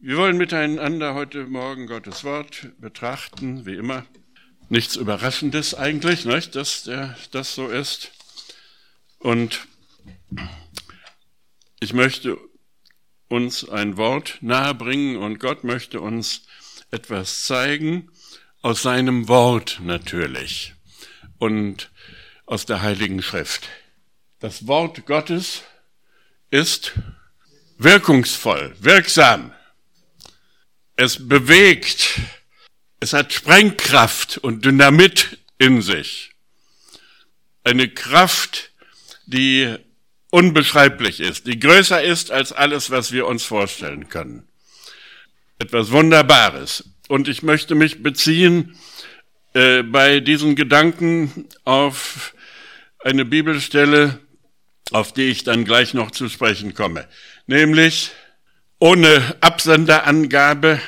Wir wollen miteinander heute Morgen Gottes Wort betrachten, wie immer. Nichts Überraschendes eigentlich, nicht, dass das so ist. Und ich möchte uns ein Wort nahebringen und Gott möchte uns etwas zeigen, aus seinem Wort natürlich und aus der Heiligen Schrift. Das Wort Gottes ist wirkungsvoll, wirksam. Es bewegt, es hat Sprengkraft und Dynamit in sich. Eine Kraft, die unbeschreiblich ist, die größer ist als alles, was wir uns vorstellen können. Etwas Wunderbares. Und ich möchte mich beziehen bei diesen Gedanken auf eine Bibelstelle, auf die ich dann gleich noch zu sprechen komme. Nämlich ohne Absenderangabe,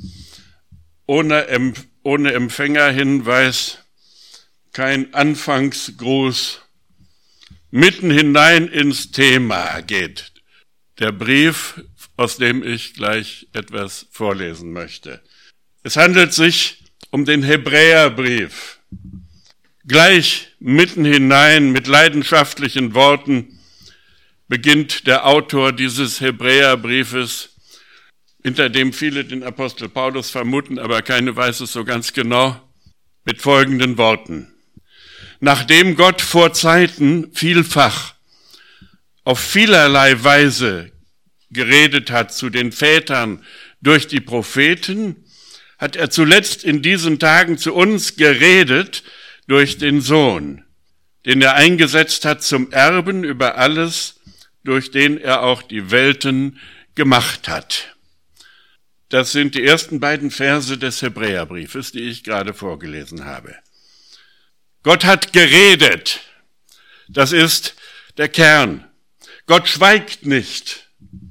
ohne Empfängerhinweis, kein Anfangsgruß, mitten hinein ins Thema geht der Brief, aus dem ich gleich etwas vorlesen möchte. Es handelt sich um den Hebräerbrief. Gleich mitten hinein mit leidenschaftlichen Worten beginnt der Autor dieses Hebräerbriefes, hinter dem viele den Apostel Paulus vermuten, aber keiner weiß es so ganz genau, mit folgenden Worten. Nachdem Gott vor Zeiten vielfach auf vielerlei Weise geredet hat zu den Vätern durch die Propheten, hat er zuletzt in diesen Tagen zu uns geredet durch den Sohn, den er eingesetzt hat zum Erben über alles, durch den er auch die Welten gemacht hat. Das sind die ersten beiden Verse des Hebräerbriefes, die ich gerade vorgelesen habe. Gott hat geredet. Das ist der Kern. Gott schweigt nicht.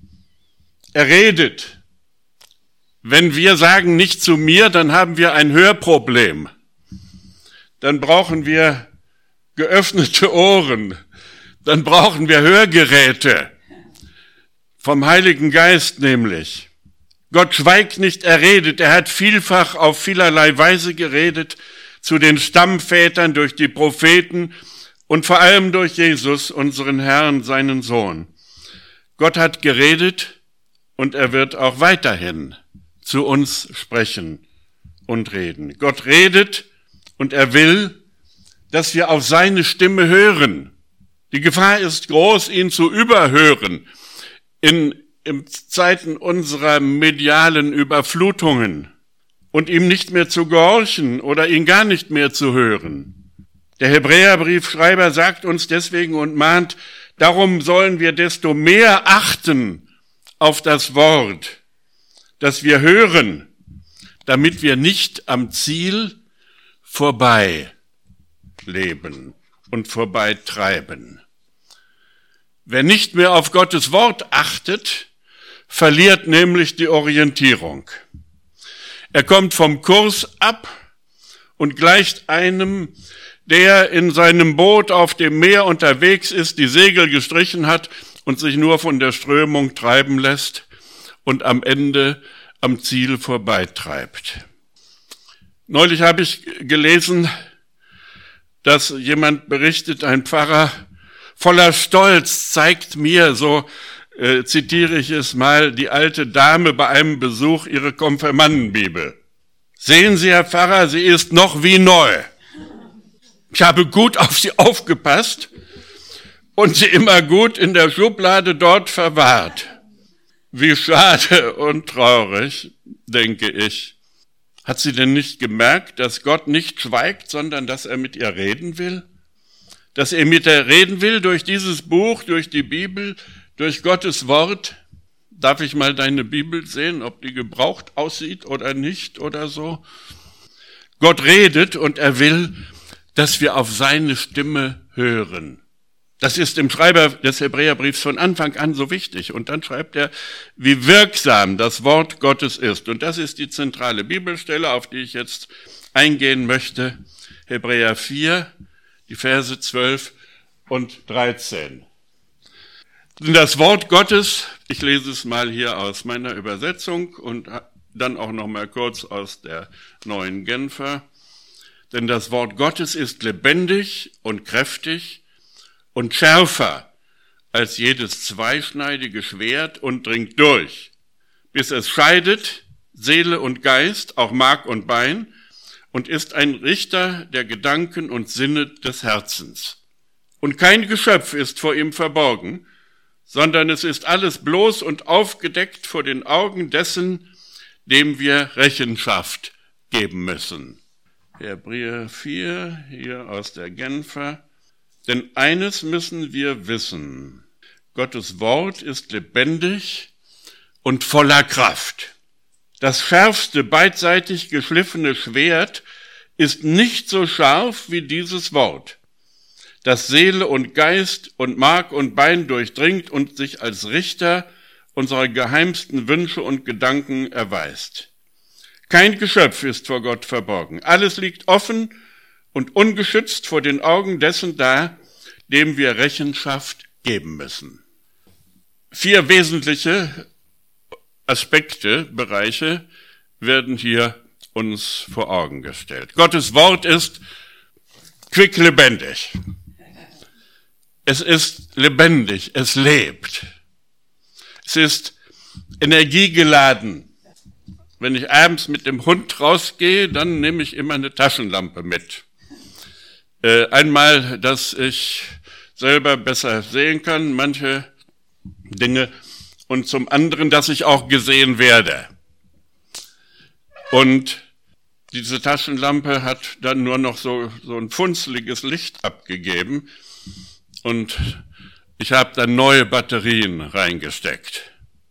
Er redet. Wenn wir sagen, nicht zu mir, dann haben wir ein Hörproblem. Dann brauchen wir geöffnete Ohren. Dann brauchen wir Hörgeräte. Vom Heiligen Geist nämlich. Gott schweigt nicht, er redet. Er hat vielfach auf vielerlei Weise geredet zu den Stammvätern durch die Propheten und vor allem durch Jesus, unseren Herrn, seinen Sohn. Gott hat geredet und er wird auch weiterhin zu uns sprechen und reden. Gott redet und er will, dass wir auf seine Stimme hören. Die Gefahr ist groß, ihn zu überhören in Zeiten unserer medialen Überflutungen und ihm nicht mehr zu gehorchen oder ihn gar nicht mehr zu hören. Der Hebräerbriefschreiber sagt uns deswegen und mahnt, darum sollen wir desto mehr achten auf das Wort, das wir hören, damit wir nicht am Ziel vorbei leben und vorbeitreiben. Wer nicht mehr auf Gottes Wort achtet, verliert nämlich die Orientierung. Er kommt vom Kurs ab und gleicht einem, der in seinem Boot auf dem Meer unterwegs ist, die Segel gestrichen hat und sich nur von der Strömung treiben lässt und am Ende am Ziel vorbeitreibt. Neulich habe ich gelesen, dass jemand berichtet, ein Pfarrer voller Stolz zeigt mir, so zitiere ich es mal, die alte Dame bei einem Besuch ihre Konfirmandenbibel. Sehen Sie, Herr Pfarrer, sie ist noch wie neu. Ich habe gut auf sie aufgepasst und sie immer gut in der Schublade dort verwahrt. Wie schade und traurig, denke ich. Hat sie denn nicht gemerkt, dass Gott nicht schweigt, sondern dass er mit ihr reden will? Dass er mit ihr reden will durch dieses Buch, durch die Bibel, durch Gottes Wort? Darf ich mal deine Bibel sehen, ob die gebraucht aussieht oder nicht oder so? Gott redet und er will, dass wir auf seine Stimme hören. Das ist dem Schreiber des Hebräerbriefs von Anfang an so wichtig. Und dann schreibt er, wie wirksam das Wort Gottes ist. Und das ist die zentrale Bibelstelle, auf die ich jetzt eingehen möchte. Hebräer 4, die Verse 12 und 13. Denn das Wort Gottes, ich lese es mal hier aus meiner Übersetzung und dann auch noch mal kurz aus der Neuen Genfer. Denn das Wort Gottes ist lebendig und kräftig und schärfer als jedes zweischneidige Schwert und dringt durch, bis es scheidet Seele und Geist, auch Mark und Bein, und ist ein Richter der Gedanken und Sinne des Herzens. Und kein Geschöpf ist vor ihm verborgen, sondern es ist alles bloß und aufgedeckt vor den Augen dessen, dem wir Rechenschaft geben müssen. Hebräer 4, hier aus der Genfer. Denn eines müssen wir wissen: Gottes Wort ist lebendig und voller Kraft. Das schärfste, beidseitig geschliffene Schwert ist nicht so scharf wie dieses Wort, das Seele und Geist und Mark und Bein durchdringt und sich als Richter unserer geheimsten Wünsche und Gedanken erweist. Kein Geschöpf ist vor Gott verborgen. Alles liegt offen und ungeschützt vor den Augen dessen da, dem wir Rechenschaft geben müssen. 4 wesentliche Aspekte, Bereiche werden hier uns vor Augen gestellt. Gottes Wort ist quicklebendig. Es ist lebendig, es lebt. Es ist energiegeladen. Wenn ich abends mit dem Hund rausgehe, dann nehme ich immer eine Taschenlampe mit. Einmal, dass ich selber besser sehen kann, manche Dinge, und zum anderen, dass ich auch gesehen werde. Und diese Taschenlampe hat dann nur noch so ein funzeliges Licht abgegeben und ich habe dann neue Batterien reingesteckt.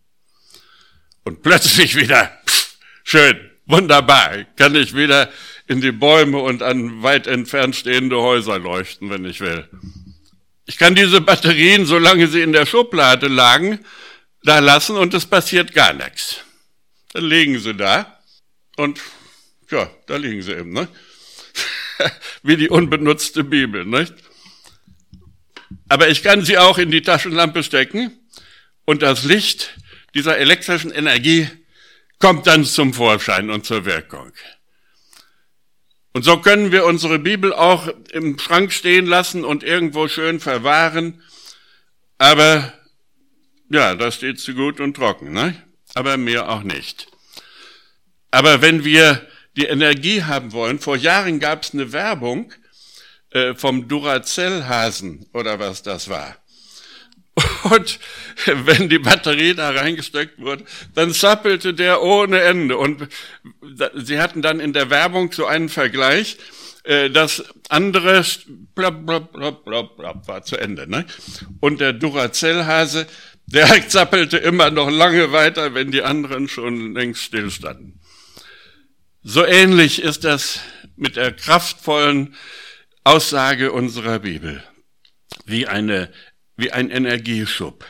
Und plötzlich wieder, schön, wunderbar, kann ich wieder in die Bäume und an weit entfernt stehende Häuser leuchten, wenn ich will. Ich kann diese Batterien, solange sie in der Schublade lagen, da lassen und es passiert gar nichts. Dann liegen sie da und ja, da liegen sie eben, ne? Wie die unbenutzte Bibel, nicht? Aber ich kann sie auch in die Taschenlampe stecken und das Licht dieser elektrischen Energie kommt dann zum Vorschein und zur Wirkung. Und so können wir unsere Bibel auch im Schrank stehen lassen und irgendwo schön verwahren, aber ja, da steht sie gut und trocken, ne? Aber mehr auch nicht. Aber wenn wir die Energie haben wollen, vor Jahren gab es eine Werbung vom Duracell-Hasen oder was das war. Und wenn die Batterie da reingesteckt wurde, dann zappelte der ohne Ende. Und sie hatten dann in der Werbung so einen Vergleich, das andere blab, blab, blab, blab, blab, war zu Ende, ne? Und der Duracell-Hase, der zappelte immer noch lange weiter, wenn die anderen schon längst stillstanden. So ähnlich ist das mit der kraftvollen Aussage unserer Bibel, wie ein Energieschub.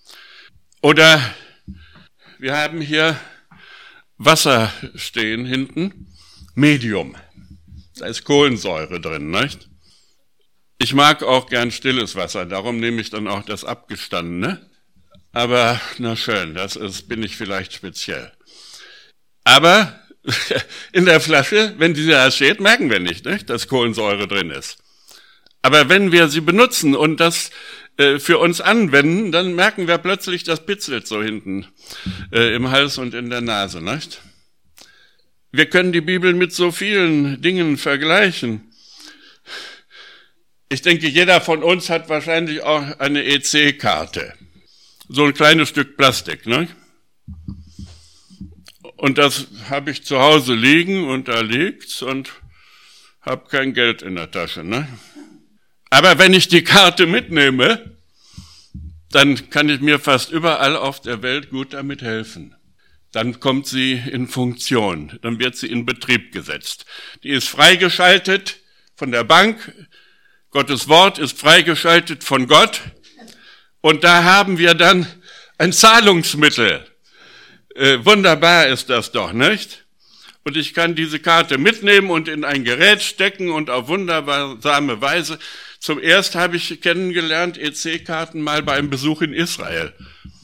Oder wir haben hier Wasser stehen hinten, Medium. Da ist Kohlensäure drin, nicht? Ich mag auch gern stilles Wasser, darum nehme ich dann auch das abgestandene. Aber na schön, bin ich vielleicht speziell. Aber in der Flasche, wenn die da steht, merken wir nicht, dass Kohlensäure drin ist. Aber wenn wir sie benutzen und das für uns anwenden, dann merken wir plötzlich, das bitzelt so hinten im Hals und in der Nase, nicht? Wir können die Bibel mit so vielen Dingen vergleichen. Ich denke, jeder von uns hat wahrscheinlich auch eine EC-Karte. So ein kleines Stück Plastik, ne? Und das habe ich zu Hause liegen und da liegt's und habe kein Geld in der Tasche, ne? Aber wenn ich die Karte mitnehme, dann kann ich mir fast überall auf der Welt gut damit helfen. Dann kommt sie in Funktion, dann wird sie in Betrieb gesetzt. Die ist freigeschaltet von der Bank, Gottes Wort ist freigeschaltet von Gott und da haben wir dann ein Zahlungsmittel. Wunderbar ist das doch, nicht? Und ich kann diese Karte mitnehmen und in ein Gerät stecken und auf wundersame Weise Zum ersten habe ich kennengelernt EC-Karten mal bei einem Besuch in Israel.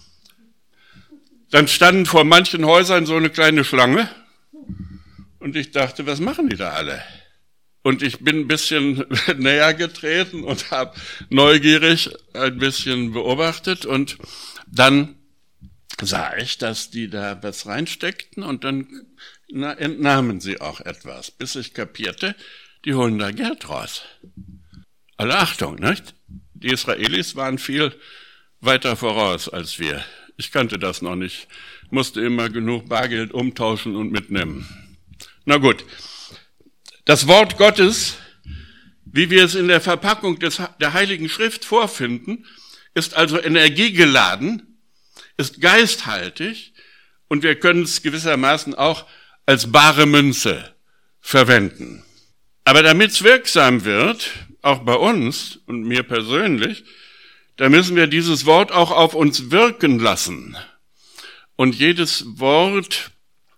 Dann standen vor manchen Häusern so eine kleine Schlange und ich dachte, was machen die da alle? Und ich bin ein bisschen näher getreten und habe neugierig ein bisschen beobachtet und dann sah ich, dass die da was reinsteckten und dann entnahmen sie auch etwas, bis ich kapierte, die holen da Geld raus. Alle Achtung, nicht? Die Israelis waren viel weiter voraus als wir. Ich kannte das noch nicht, musste immer genug Bargeld umtauschen und mitnehmen. Na gut, das Wort Gottes, wie wir es in der Verpackung der Heiligen Schrift vorfinden, ist also energiegeladen, ist geisthaltig und wir können es gewissermaßen auch als bare Münze verwenden. Aber damit es wirksam wird, auch bei uns und mir persönlich, da müssen wir dieses Wort auch auf uns wirken lassen. Und jedes Wort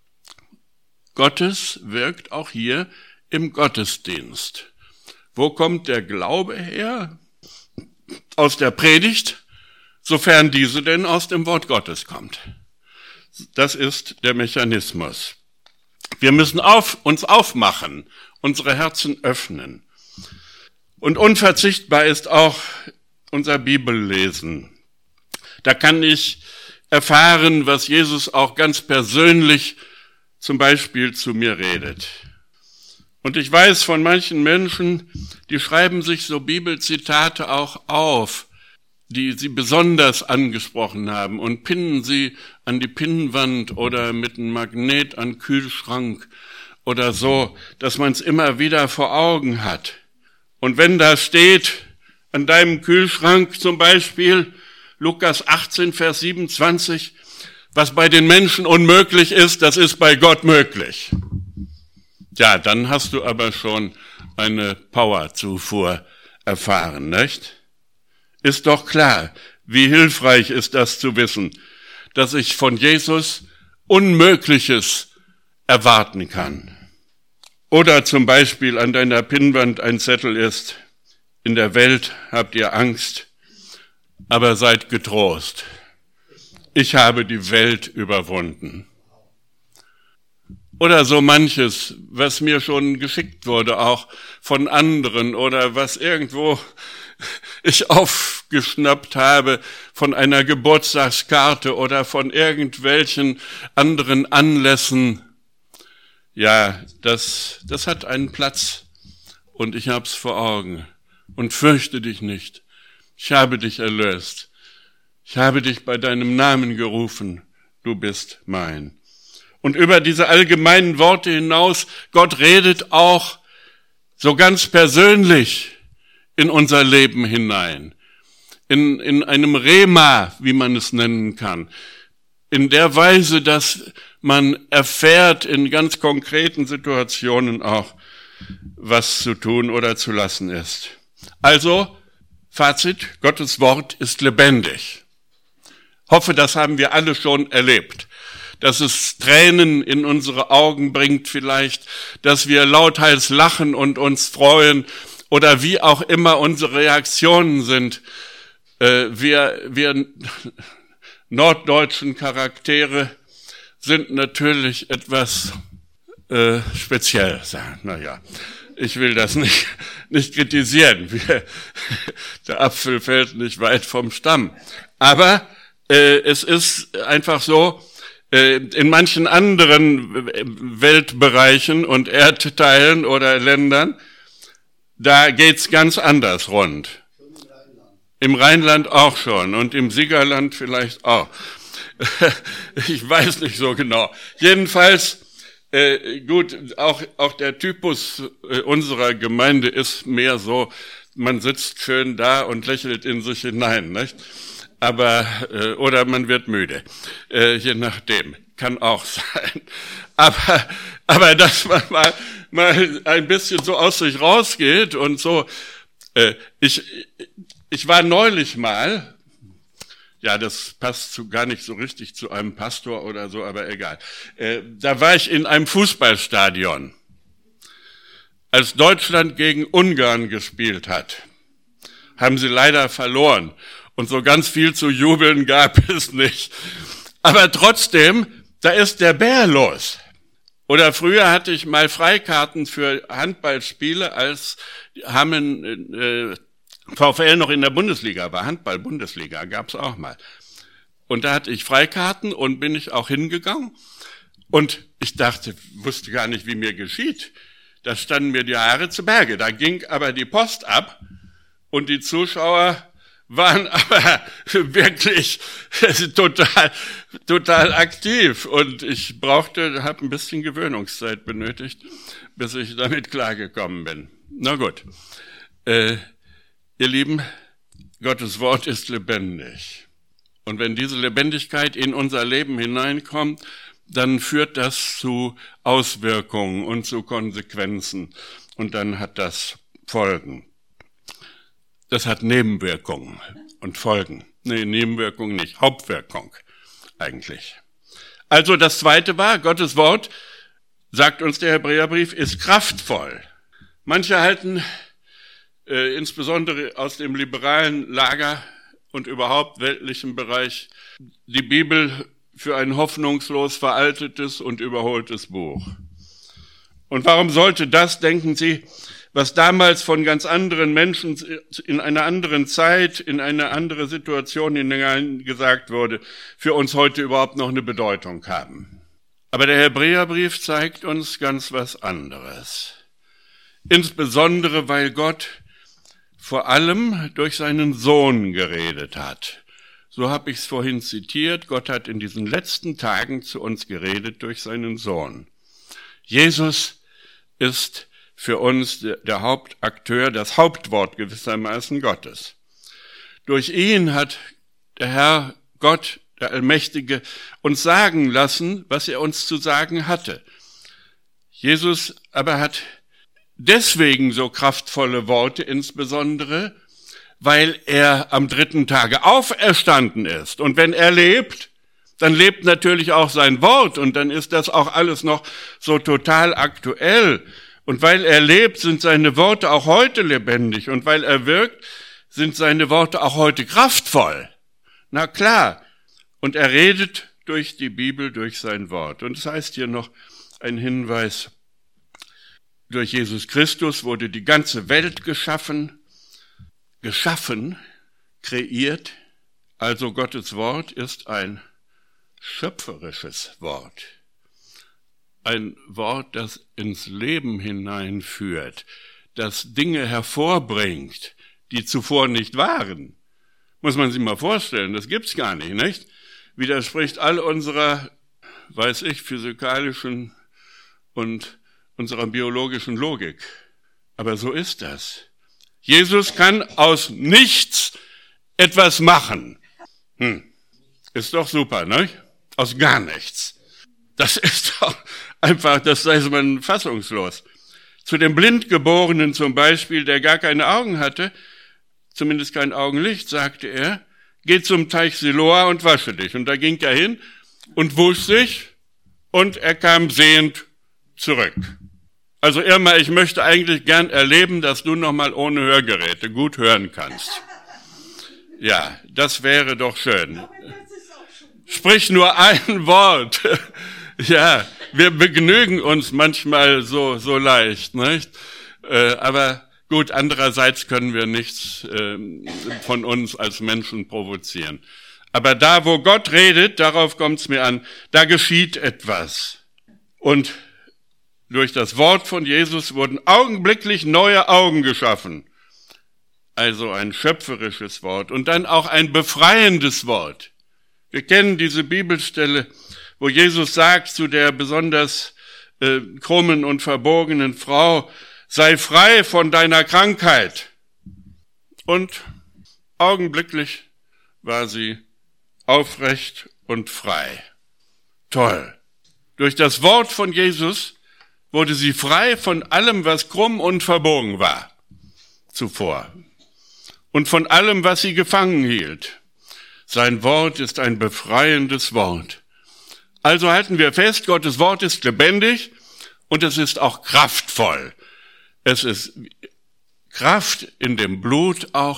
Gottes wirkt auch hier im Gottesdienst. Wo kommt der Glaube her? Aus der Predigt, sofern diese denn aus dem Wort Gottes kommt. Das ist der Mechanismus. Wir müssen uns aufmachen, unsere Herzen öffnen. Und unverzichtbar ist auch unser Bibellesen. Da kann ich erfahren, was Jesus auch ganz persönlich zum Beispiel zu mir redet. Und ich weiß von manchen Menschen, die schreiben sich so Bibelzitate auch auf, die sie besonders angesprochen haben und pinnen sie an die Pinnwand oder mit einem Magnet an den Kühlschrank oder so, dass man es immer wieder vor Augen hat. Und wenn da steht, an deinem Kühlschrank zum Beispiel, Lukas 18, Vers 27, was bei den Menschen unmöglich ist, das ist bei Gott möglich. Ja, dann hast du aber schon eine Powerzufuhr erfahren, nicht? Ist doch klar, wie hilfreich ist das zu wissen, dass ich von Jesus Unmögliches erwarten kann. Oder zum Beispiel an deiner Pinnwand ein Zettel ist, in der Welt habt ihr Angst, aber seid getrost. Ich habe die Welt überwunden. Oder so manches, was mir schon geschickt wurde, auch von anderen oder was irgendwo ich aufgeschnappt habe von einer Geburtstagskarte oder von irgendwelchen anderen Anlässen. Ja, das hat einen Platz und ich hab's vor Augen. Und fürchte dich nicht. Ich habe dich erlöst. Ich habe dich bei deinem Namen gerufen. Du bist mein. Und über diese allgemeinen Worte hinaus, Gott redet auch so ganz persönlich in unser Leben hinein. In einem Rema, wie man es nennen kann. In der Weise, dass man erfährt in ganz konkreten Situationen auch, was zu tun oder zu lassen ist. Also, Fazit, Gottes Wort ist lebendig. Hoffe, das haben wir alle schon erlebt. Dass es Tränen in unsere Augen bringt vielleicht, dass wir lauthals lachen und uns freuen oder wie auch immer unsere Reaktionen sind. Wir norddeutschen Charaktere sind natürlich etwas speziell. Naja, ich will das nicht kritisieren. Der Apfel fällt nicht weit vom Stamm. Aber es ist einfach so, in manchen anderen Weltbereichen und Erdteilen oder Ländern, da geht's ganz anders rund. Im Rheinland auch schon und im Siegerland vielleicht auch. Ich weiß nicht so genau. Jedenfalls, gut, auch der Typus unserer Gemeinde ist mehr so, man sitzt schön da und lächelt in sich hinein, nicht? Aber, oder man wird müde, je nachdem, kann auch sein. Aber dass man mal ein bisschen so aus sich rausgeht und so, ich war neulich mal, ja, das passt gar nicht so richtig zu einem Pastor oder so, aber egal. Da war ich in einem Fußballstadion, als Deutschland gegen Ungarn gespielt hat. haben sie leider verloren. Und so ganz viel zu jubeln gab es nicht. Aber trotzdem, da ist der Bär los. Oder früher hatte ich mal Freikarten für Handballspiele, als Hameln VfL noch in der Bundesliga war. Handball-Bundesliga gab's auch mal. Und da hatte ich Freikarten und bin ich auch hingegangen. Und ich wusste gar nicht, wie mir geschieht. Da standen mir die Haare zu Berge. Da ging aber die Post ab und die Zuschauer waren aber wirklich total aktiv. Und ich habe ein bisschen Gewöhnungszeit benötigt, bis ich damit klargekommen bin. Na gut. Ihr Lieben, Gottes Wort ist lebendig. Und wenn diese Lebendigkeit in unser Leben hineinkommt, dann führt das zu Auswirkungen und zu Konsequenzen. Und dann hat das Folgen. Das hat Nebenwirkungen und Folgen. Nee, Nebenwirkungen nicht, Hauptwirkung eigentlich. Also das Zweite war, Gottes Wort, sagt uns der Hebräerbrief, ist kraftvoll. Manche halten, insbesondere aus dem liberalen Lager und überhaupt weltlichen Bereich, die Bibel für ein hoffnungslos veraltetes und überholtes Buch. Und warum sollte das, denken Sie, was damals von ganz anderen Menschen in einer anderen Zeit, in eine andere Situation hinein gesagt wurde, für uns heute überhaupt noch eine Bedeutung haben? Aber der Hebräerbrief zeigt uns ganz was anderes. Insbesondere, weil Gott vor allem durch seinen Sohn geredet hat. So habe ich es vorhin zitiert. Gott hat in diesen letzten Tagen zu uns geredet durch seinen Sohn. Jesus ist für uns der Hauptakteur, das Hauptwort gewissermaßen Gottes. Durch ihn hat der Herr Gott, der Allmächtige, uns sagen lassen, was er uns zu sagen hatte. Jesus aber hat deswegen so kraftvolle Worte insbesondere, weil er am 3. Tage auferstanden ist. Und wenn er lebt, dann lebt natürlich auch sein Wort und dann ist das auch alles noch so total aktuell. Und weil er lebt, sind seine Worte auch heute lebendig. Und weil er wirkt, sind seine Worte auch heute kraftvoll. Na klar. Und er redet durch die Bibel, durch sein Wort. Und es heißt hier noch ein Hinweis, durch Jesus Christus wurde die ganze Welt geschaffen, kreiert. Also Gottes Wort ist ein schöpferisches Wort. Ein Wort, das ins Leben hineinführt, das Dinge hervorbringt, die zuvor nicht waren. Muss man sich mal vorstellen, das gibt's gar nicht, nicht? Widerspricht all unserer, physikalischen und unserer biologischen Logik. Aber so ist das. Jesus kann aus nichts etwas machen. Ist doch super, ne? Aus gar nichts. Das ist doch einfach, das ist man fassungslos. Zu dem Blindgeborenen zum Beispiel, der gar keine Augen hatte, zumindest kein Augenlicht, sagte er, geh zum Teich Siloa und wasche dich. Und da ging er hin und wusch sich und er kam sehend zurück. Also Irma, ich möchte eigentlich gern erleben, dass du nochmal ohne Hörgeräte gut hören kannst. Ja, das wäre doch schön. Sprich nur ein Wort. Ja, wir begnügen uns manchmal so leicht, nicht? Aber gut, andererseits können wir nichts von uns als Menschen provozieren. Aber da, wo Gott redet, darauf kommt es mir an, da geschieht etwas. Und durch das Wort von Jesus wurden augenblicklich neue Augen geschaffen. Also ein schöpferisches Wort und dann auch ein befreiendes Wort. Wir kennen diese Bibelstelle, wo Jesus sagt zu der besonders krummen und verbogenen Frau, sei frei von deiner Krankheit. Und augenblicklich war sie aufrecht und frei. Toll. Durch das Wort von Jesus wurde sie frei von allem, was krumm und verbogen war zuvor und von allem, was sie gefangen hielt. Sein Wort ist ein befreiendes Wort. Also halten wir fest, Gottes Wort ist lebendig und es ist auch kraftvoll. Es ist Kraft in dem Blut auch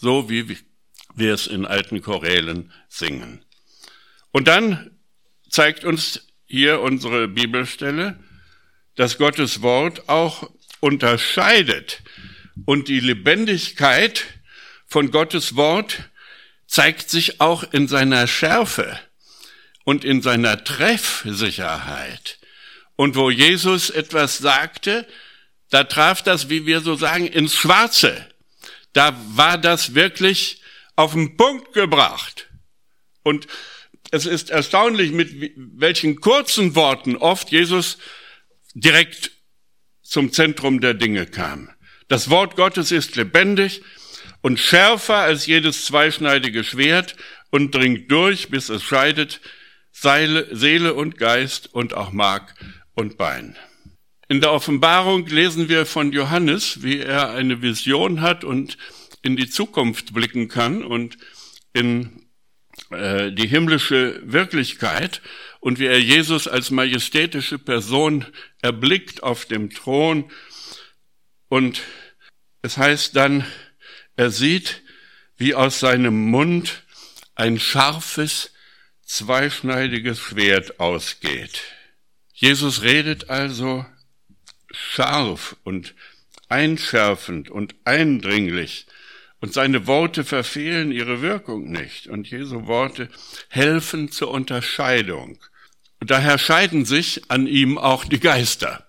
so wie wir es in alten Chorälen singen. Und dann zeigt uns hier unsere Bibelstelle, dass Gottes Wort auch unterscheidet. Und die Lebendigkeit von Gottes Wort zeigt sich auch in seiner Schärfe und in seiner Treffsicherheit. Und wo Jesus etwas sagte, da traf das, wie wir so sagen, ins Schwarze. Da war das wirklich auf den Punkt gebracht. Und es ist erstaunlich, mit welchen kurzen Worten oft Jesus direkt zum Zentrum der Dinge kam. Das Wort Gottes ist lebendig und schärfer als jedes zweischneidige Schwert und dringt durch, bis es scheidet Seele und Geist und auch Mark und Bein. In der Offenbarung lesen wir von Johannes, wie er eine Vision hat und in die Zukunft blicken kann und in die himmlische Wirklichkeit und wie er Jesus als majestätische Person erblickt auf dem Thron. Und es heißt dann, er sieht, wie aus seinem Mund ein scharfes, zweischneidiges Schwert ausgeht. Jesus redet also scharf und einschärfend und eindringlich. Und seine Worte verfehlen ihre Wirkung nicht. Und Jesu Worte helfen zur Unterscheidung. Und daher scheiden sich an ihm auch die Geister.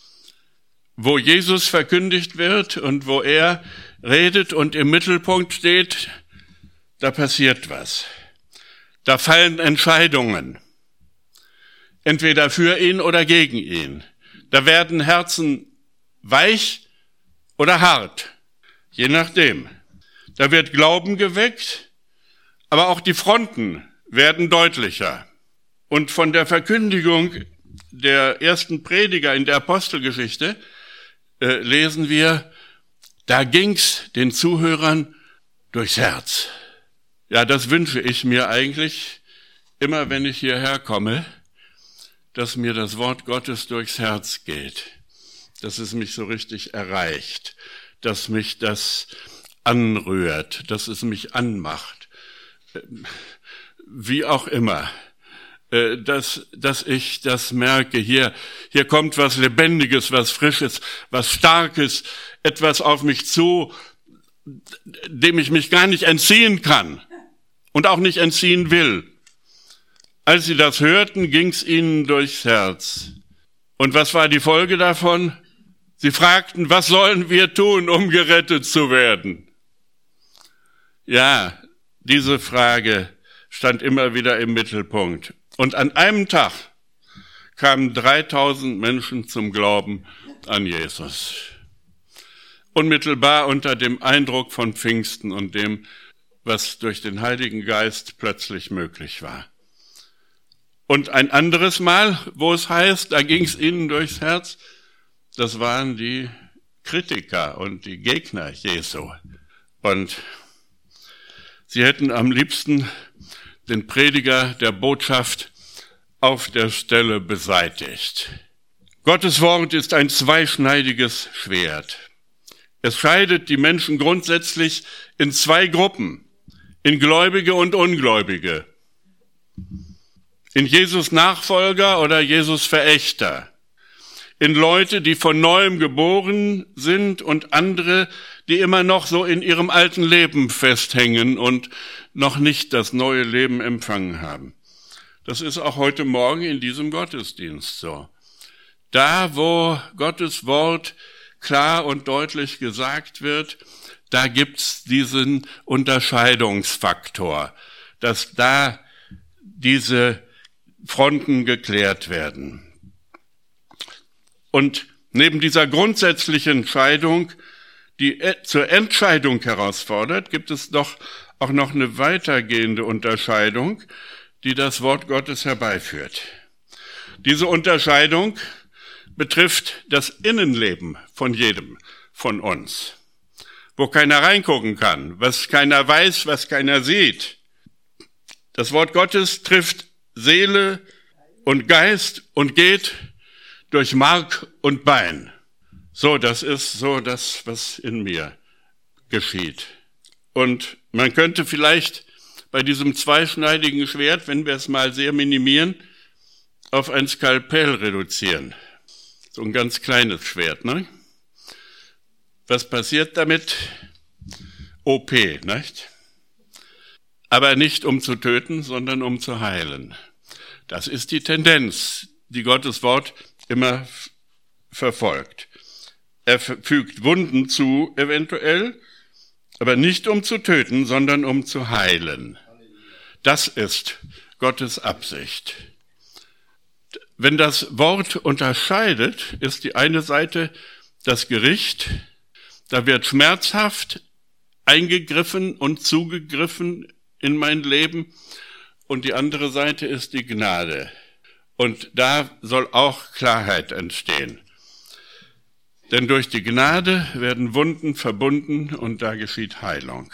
Wo Jesus verkündigt wird und wo er redet und im Mittelpunkt steht, da passiert was. Da fallen Entscheidungen. Entweder für ihn oder gegen ihn. Da werden Herzen weich oder hart. Je nachdem. Da wird Glauben geweckt, aber auch die Fronten werden deutlicher. Und von der Verkündigung der ersten Prediger in der Apostelgeschichte lesen wir, da ging's den Zuhörern durchs Herz. Ja, das wünsche ich mir eigentlich immer, wenn ich hierher komme, dass mir das Wort Gottes durchs Herz geht, dass es mich so richtig erreicht, dass mich das anrührt, dass es mich anmacht, wie auch immer, dass ich das merke, hier kommt was Lebendiges, was Frisches, was Starkes, etwas auf mich zu, dem ich mich gar nicht entziehen kann und auch nicht entziehen will. Als sie das hörten, ging's ihnen durchs Herz. Und was war die Folge davon? Sie fragten, was sollen wir tun, um gerettet zu werden? Ja, diese Frage stand immer wieder im Mittelpunkt. Und an einem Tag kamen 3000 Menschen zum Glauben an Jesus. Unmittelbar unter dem Eindruck von Pfingsten und dem, was durch den Heiligen Geist plötzlich möglich war. Und ein anderes Mal, wo es heißt, da ging es ihnen durchs Herz, das waren die Kritiker und die Gegner Jesu. Und sie hätten am liebsten den Prediger der Botschaft auf der Stelle beseitigt. Gottes Wort ist ein zweischneidiges Schwert. Es scheidet die Menschen grundsätzlich in zwei Gruppen, in Gläubige und Ungläubige, in Jesus Nachfolger oder Jesus Verächter, in Leute, die von Neuem geboren sind und andere, die immer noch so in ihrem alten Leben festhängen und noch nicht das neue Leben empfangen haben. Das ist auch heute Morgen in diesem Gottesdienst so. Da, wo Gottes Wort klar und deutlich gesagt wird, da gibt's diesen Unterscheidungsfaktor, dass da diese Fronten geklärt werden. Und neben dieser grundsätzlichen Entscheidung, die zur Entscheidung herausfordert, gibt es doch auch noch eine weitergehende Unterscheidung, die das Wort Gottes herbeiführt. Diese Unterscheidung betrifft das Innenleben von jedem von uns, wo keiner reingucken kann, was keiner weiß, was keiner sieht. Das Wort Gottes trifft Seele und Geist und geht durch Mark und Bein. So, das ist so das, was in mir geschieht. Und man könnte vielleicht bei diesem zweischneidigen Schwert, wenn wir es mal sehr minimieren, auf ein Skalpell reduzieren. So ein ganz kleines Schwert, ne? Was passiert damit? OP, nicht? Aber nicht um zu töten, sondern um zu heilen. Das ist die Tendenz, die Gottes Wort immer verfolgt. Er fügt Wunden zu, eventuell, aber nicht um zu töten, sondern um zu heilen. Das ist Gottes Absicht. Wenn das Wort unterscheidet, ist die eine Seite das Gericht, da wird schmerzhaft eingegriffen und zugegriffen in mein Leben, und die andere Seite ist die Gnade. Und da soll auch Klarheit entstehen. Denn durch die Gnade werden Wunden verbunden und da geschieht Heilung.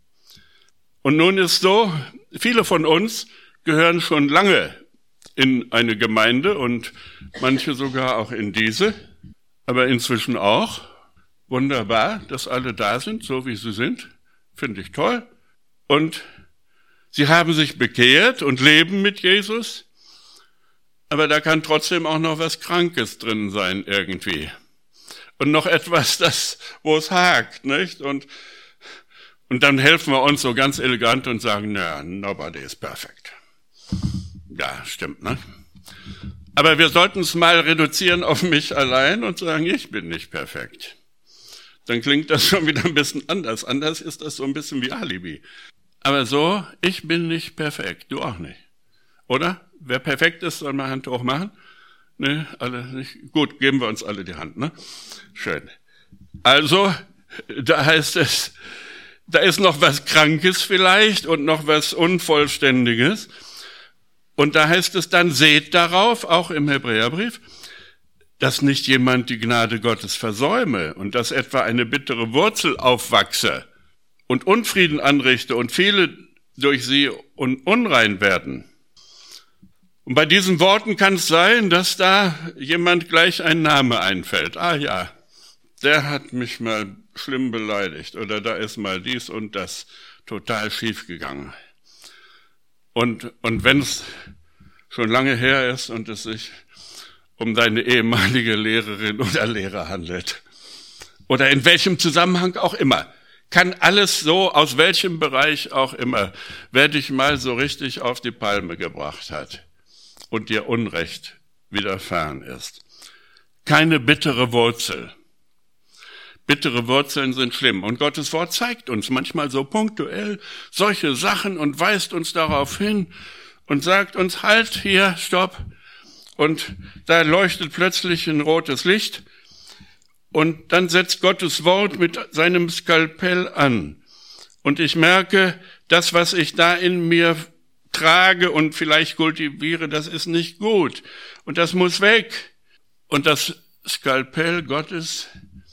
Und nun ist so, viele von uns gehören schon lange in eine Gemeinde und manche sogar auch in diese, aber inzwischen auch. Wunderbar, dass alle da sind, so wie sie sind, finde ich toll. Und sie haben sich bekehrt und leben mit Jesus, aber da kann trotzdem auch noch was Krankes drin sein irgendwie. Und noch etwas, wo es hakt, nicht? Und dann helfen wir uns so ganz elegant und sagen, naja, nobody is perfect. Ja, stimmt, ne? Aber wir sollten es mal reduzieren auf mich allein und sagen, ich bin nicht perfekt. Dann klingt das schon wieder ein bisschen anders. Anders ist das so ein bisschen wie Alibi. Aber so, ich bin nicht perfekt, du auch nicht. Oder? Wer perfekt ist, soll mal Hand hoch machen. Ne, alle nicht. Gut, geben wir uns alle die Hand, ne? Schön. Also, da heißt es, da ist noch was Krankes vielleicht und noch was Unvollständiges. Und da heißt es dann, seht darauf, auch im Hebräerbrief, dass nicht jemand die Gnade Gottes versäume und dass etwa eine bittere Wurzel aufwachse und Unfrieden anrichte und viele durch sie unrein werden. Und bei diesen Worten kann es sein, dass da jemand gleich ein Name einfällt. Ah ja, der hat mich mal schlimm beleidigt oder da ist mal dies und das total schief gegangen. Und wenn es schon lange her ist und es sich um deine ehemalige Lehrerin oder Lehrer handelt oder in welchem Zusammenhang auch immer, kann alles so, aus welchem Bereich auch immer, wer dich mal so richtig auf die Palme gebracht hat und dir Unrecht widerfahren ist. Keine bittere Wurzel. Bittere Wurzeln sind schlimm. Und Gottes Wort zeigt uns manchmal so punktuell solche Sachen und weist uns darauf hin und sagt uns, halt hier, stopp. Und da leuchtet plötzlich ein rotes Licht. Und dann setzt Gottes Wort mit seinem Skalpell an. Und ich merke, das, was ich da in mir trage und vielleicht kultiviere, das ist nicht gut. Und das muss weg. Und das Skalpell Gottes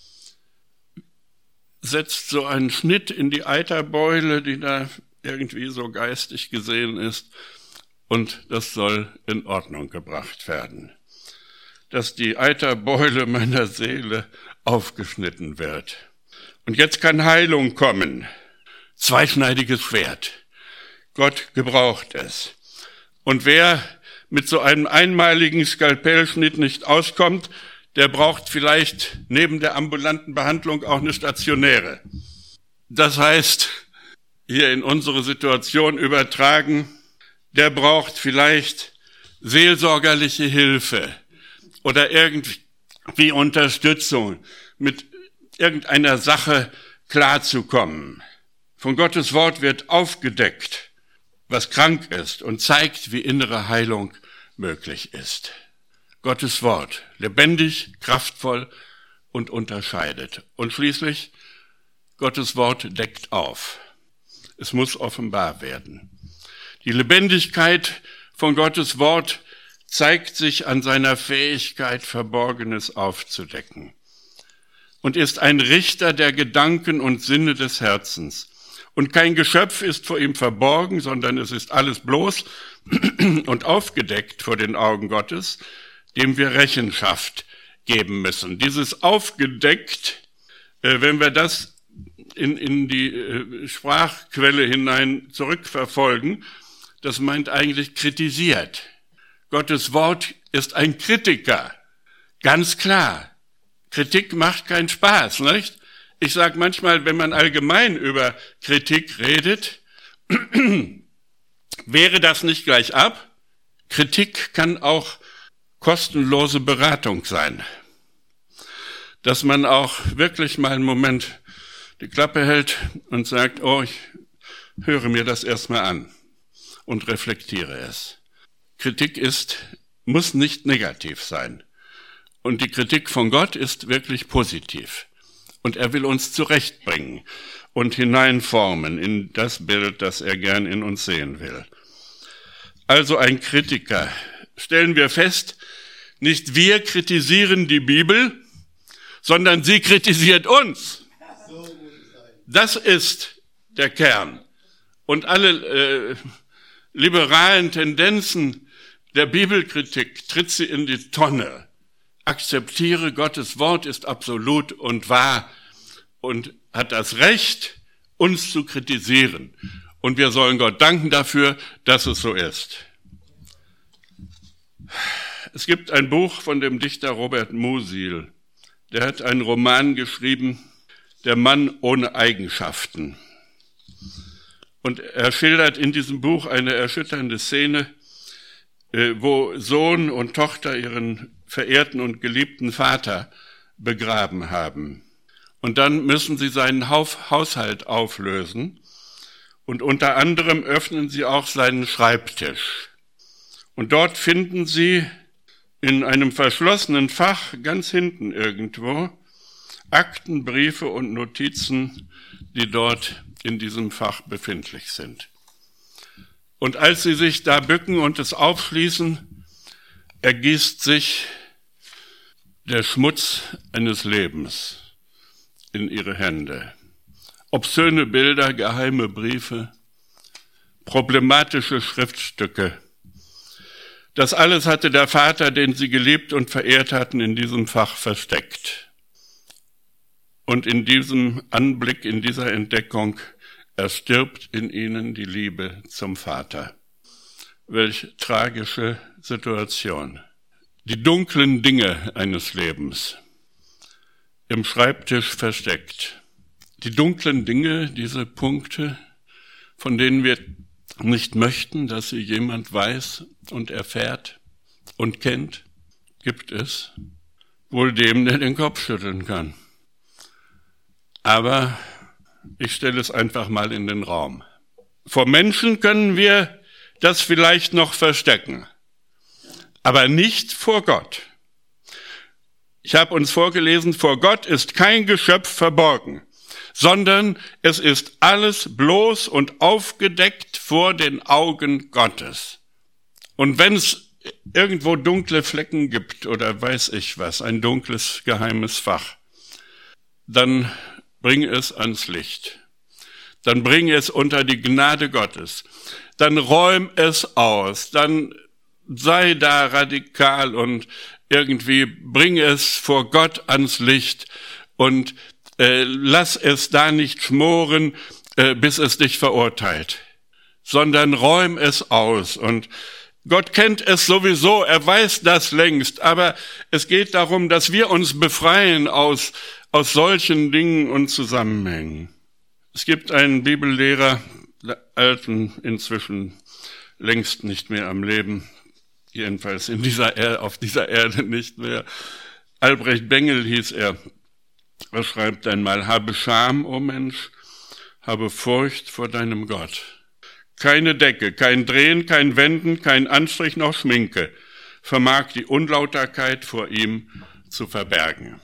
setzt so einen Schnitt in die Eiterbeule, die da irgendwie so geistig gesehen ist. Und das soll in Ordnung gebracht werden. Dass die Eiterbeule meiner Seele aufgeschnitten wird. Und jetzt kann Heilung kommen. Zweischneidiges Schwert. Gott gebraucht es. Und wer mit so einem einmaligen Skalpellschnitt nicht auskommt, der braucht vielleicht neben der ambulanten Behandlung auch eine stationäre. Das heißt, hier in unsere Situation übertragen, der braucht vielleicht seelsorgerliche Hilfe oder irgendwie Unterstützung, mit irgendeiner Sache klarzukommen. Von Gottes Wort wird aufgedeckt, was krank ist und zeigt, wie innere Heilung möglich ist. Gottes Wort, lebendig, kraftvoll und unterscheidet. Und schließlich, Gottes Wort deckt auf. Es muss offenbar werden. Die Lebendigkeit von Gottes Wort zeigt sich an seiner Fähigkeit, Verborgenes aufzudecken und ist ein Richter der Gedanken und Sinne des Herzens. Und kein Geschöpf ist vor ihm verborgen, sondern es ist alles bloß und aufgedeckt vor den Augen Gottes, dem wir Rechenschaft geben müssen. Dieses aufgedeckt, wenn wir das in die Sprachquelle hinein zurückverfolgen, das meint eigentlich kritisiert. Gottes Wort ist ein Kritiker, ganz klar. Kritik macht keinen Spaß, nicht? Ich sage manchmal, wenn man allgemein über Kritik redet, wehre das nicht gleich ab. Kritik kann auch kostenlose Beratung sein. Dass man auch wirklich mal einen Moment die Klappe hält und sagt, oh, ich höre mir das erstmal an und reflektiere es. Kritik muss nicht negativ sein. Und die Kritik von Gott ist wirklich positiv. Und er will uns zurechtbringen und hineinformen in das Bild, das er gern in uns sehen will. Also ein Kritiker. Stellen wir fest, nicht wir kritisieren die Bibel, sondern sie kritisiert uns. Das ist der Kern. Und alle liberalen Tendenzen der Bibelkritik tritt sie in die Tonne. Akzeptiere, Gottes Wort ist absolut und wahr und hat das Recht, uns zu kritisieren. Und wir sollen Gott danken dafür, dass es so ist. Es gibt ein Buch von dem Dichter Robert Musil. Der hat einen Roman geschrieben, Der Mann ohne Eigenschaften. Und er schildert in diesem Buch eine erschütternde Szene, wo Sohn und Tochter ihren verehrten und geliebten Vater begraben haben. Und dann müssen sie seinen Haushalt auflösen und unter anderem öffnen sie auch seinen Schreibtisch. Und dort finden sie in einem verschlossenen Fach ganz hinten irgendwo Akten, Briefe und Notizen, die dort in diesem Fach befindlich sind. Und als sie sich da bücken und es aufschließen, ergießt sich der Schmutz eines Lebens in ihre Hände. Obszöne Bilder, geheime Briefe, problematische Schriftstücke. Das alles hatte der Vater, den sie geliebt und verehrt hatten, in diesem Fach versteckt. Und in diesem Anblick, in dieser Entdeckung, erstirbt in ihnen die Liebe zum Vater. Welch tragische Situation. Die dunklen Dinge eines Lebens im Schreibtisch versteckt. Die dunklen Dinge, diese Punkte, von denen wir nicht möchten, dass sie jemand weiß und erfährt und kennt, gibt es wohl dem, der den Kopf schütteln kann. Aber ich stelle es einfach mal in den Raum. Vor Menschen können wir das vielleicht noch verstecken, aber nicht vor Gott. Ich habe uns vorgelesen, vor Gott ist kein Geschöpf verborgen, sondern es ist alles bloß und aufgedeckt vor den Augen Gottes. Und wenn es irgendwo dunkle Flecken gibt oder weiß ich was, ein dunkles, geheimes Fach, dann bring es ans Licht. Dann bring es unter die Gnade Gottes. Dann räum es aus. Dann sei da radikal und irgendwie bring es vor Gott ans Licht und lass es da nicht schmoren, bis es dich verurteilt, sondern räum es aus. Und Gott kennt es sowieso, er weiß das längst, aber es geht darum, dass wir uns befreien aus solchen Dingen und Zusammenhängen. Es gibt einen Bibellehrer, alten, inzwischen längst nicht mehr am Leben, jedenfalls auf dieser Erde nicht mehr. Albrecht Bengel hieß er. Er schreibt einmal, habe Scham, o Mensch, habe Furcht vor deinem Gott. Keine Decke, kein Drehen, kein Wenden, kein Anstrich noch Schminke vermag die Unlauterkeit vor ihm zu verbergen.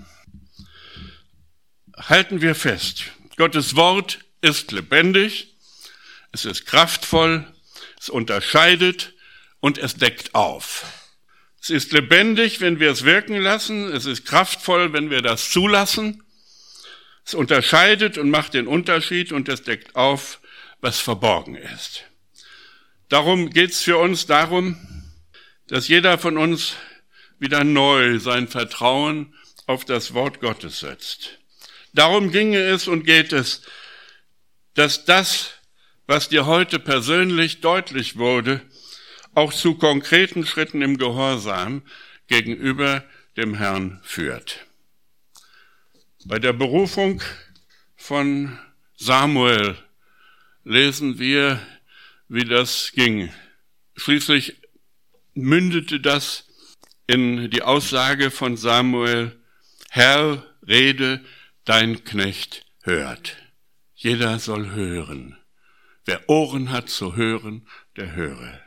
Halten wir fest, Gottes Wort ist lebendig, es ist kraftvoll, es unterscheidet und es deckt auf. Es ist lebendig, wenn wir es wirken lassen, es ist kraftvoll, wenn wir das zulassen. Es unterscheidet und macht den Unterschied und es deckt auf, was verborgen ist. Darum geht es für uns darum, dass jeder von uns wieder neu sein Vertrauen auf das Wort Gottes setzt. Darum ginge es und geht es, dass das, was dir heute persönlich deutlich wurde, auch zu konkreten Schritten im Gehorsam gegenüber dem Herrn führt. Bei der Berufung von Samuel lesen wir, wie das ging. Schließlich mündete das in die Aussage von Samuel: Herr, rede, dein Knecht hört. Jeder soll hören. Wer Ohren hat zu hören, der höre.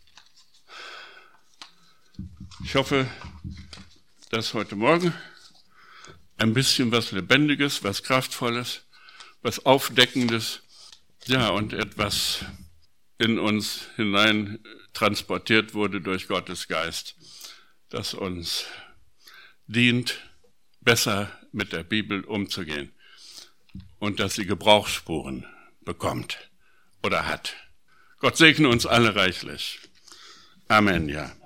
Ich hoffe, dass heute Morgen ein bisschen was Lebendiges, was Kraftvolles, was Aufdeckendes, und etwas in uns hinein transportiert wurde durch Gottes Geist, das uns dient, besser mit der Bibel umzugehen und dass sie Gebrauchsspuren bekommt oder hat. Gott segne uns alle reichlich. Amen, ja.